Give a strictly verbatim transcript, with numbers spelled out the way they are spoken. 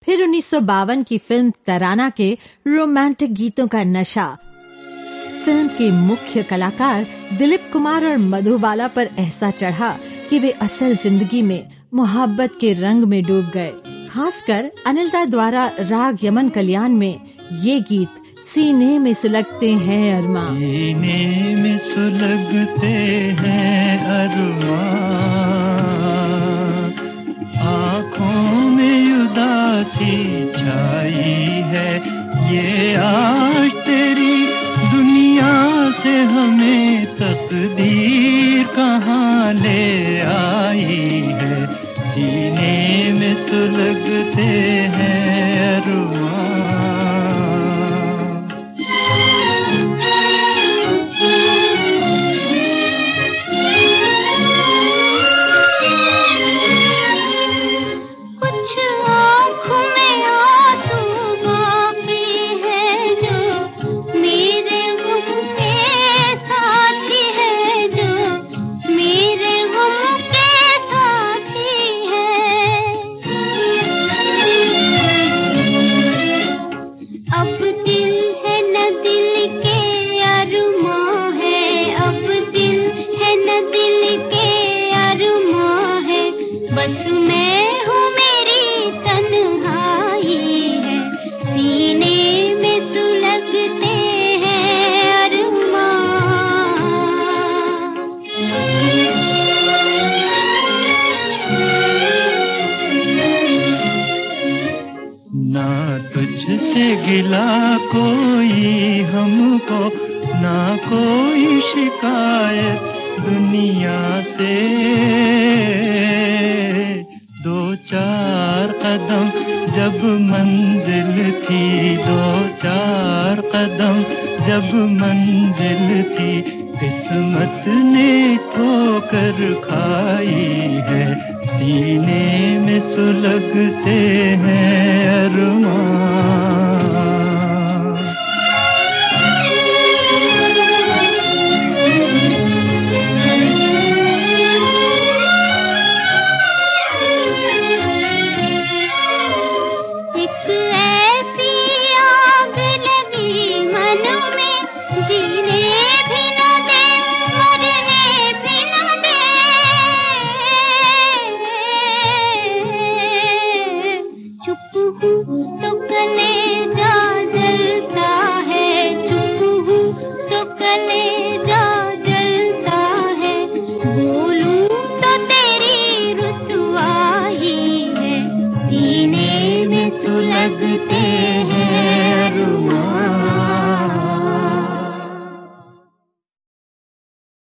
फिर उन्नीस सौ बावन की फिल्म तराना के रोमांटिक गीतों का नशा। फिल्म के मुख्य कलाकार दिलीप कुमार और मधुबाला पर ऐसा चढ़ा कि वे असल जिंदगी में मोहब्बत के रंग में डूब गए। खासकर अनिल दा द्वारा राग यमन कल्याण में ये गीत सीने में सुलगते हैं अरमां। सीने में सुलगते हैं अरमां, आँखों में उदासी छाई है, ये आज तेरी दुनिया से हमें तकदीर कहाँ ले आई है। सीने में सुलगते हैं अरमां। गिला कोई हमको, ना कोई शिकायत दुनिया से। दो चार कदम जब मंजिल थी, दो चार कदम जब मंजिल थी, किस्मत ने ठोकर खाई है। सीने में सुलगते हैं अरमां। सुलगते हैं अरमां।